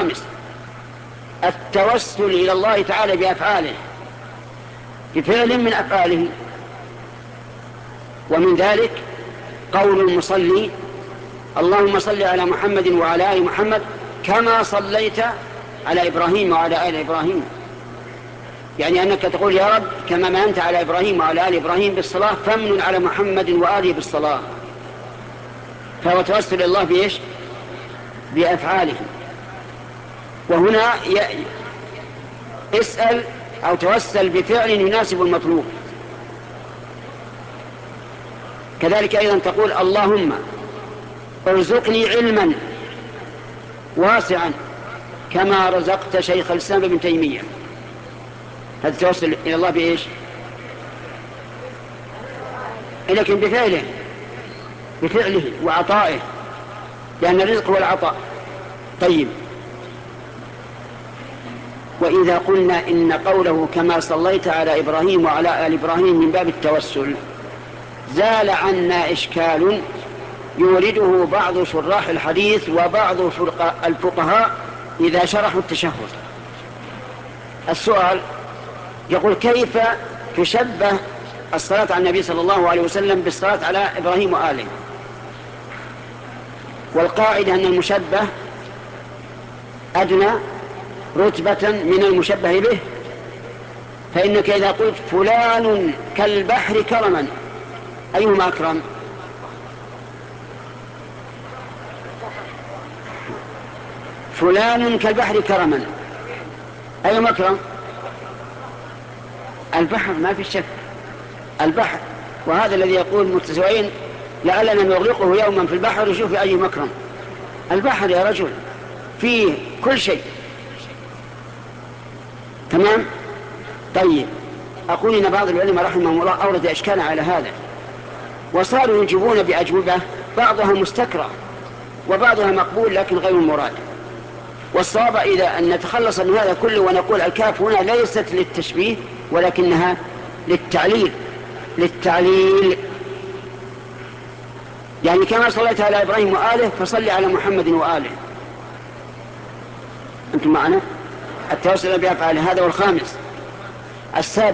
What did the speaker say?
الخامس التوسل إلى الله تعالى بأفعاله، بفعل من أفعاله. ومن ذلك قول المصلي: اللهم صل على محمد وعلى آل محمد كما صليت على إبراهيم وعلى آل إبراهيم، يعني أنك تقول: يا رب كما مننت على إبراهيم وعلى آل إبراهيم بالصلاة فمن على محمد وآله بالصلاة. فهو توسل إلى الله بإيش؟ بأفعاله. وهنا اسأل أو توسل بفعل يناسب المطلوب. كذلك أيضا تقول: اللهم ارزقني علما واسعا كما رزقت شيخ الإسلام ابن تيمية. هذا توسل إلى الله بإيش؟ لكن بفعله وعطائه، لأن الرزق هو العطاء. طيب، وإذا قلنا إن قوله كما صليت على إبراهيم وعلى آل إبراهيم من باب التوسل، زال عنا إشكال يورده بعض شراح الحديث وبعض الفقهاء إذا شرحوا التشهد. السؤال يقول: كيف تشبه الصلاة على النبي صلى الله عليه وسلم بالصلاة على إبراهيم وآله؟ والقاعدة أن المشبه أدنى رتبة من المشبه به، فإنك إذا قلت فلان كالبحر كرما، أيهما أكرم؟ فلان كالبحر كرما، أيهما أكرم؟ البحر، ما في شك، البحر. وهذا الذي يقول متسوين لعلنا نغرقه يوما في البحر يشوف أي مكرم. البحر يا رجل فيه كل شيء. تمام. طيب، أقول إن بعض العلماء رحمهم الله أورد إشكالا على هذا، وصاروا يجيبون بأجوبة بعضها مستكرة وبعضها مقبول لكن غير مراد. والصواب إذا أن نتخلص من هذا كله ونقول الكاف هنا ليست للتشبيه ولكنها للتعليل. يعني كما صليت على إبراهيم وآله فصل على محمد وآله. أنتم معنا؟ التوسل بأفعاله. هذا والخامس. السادس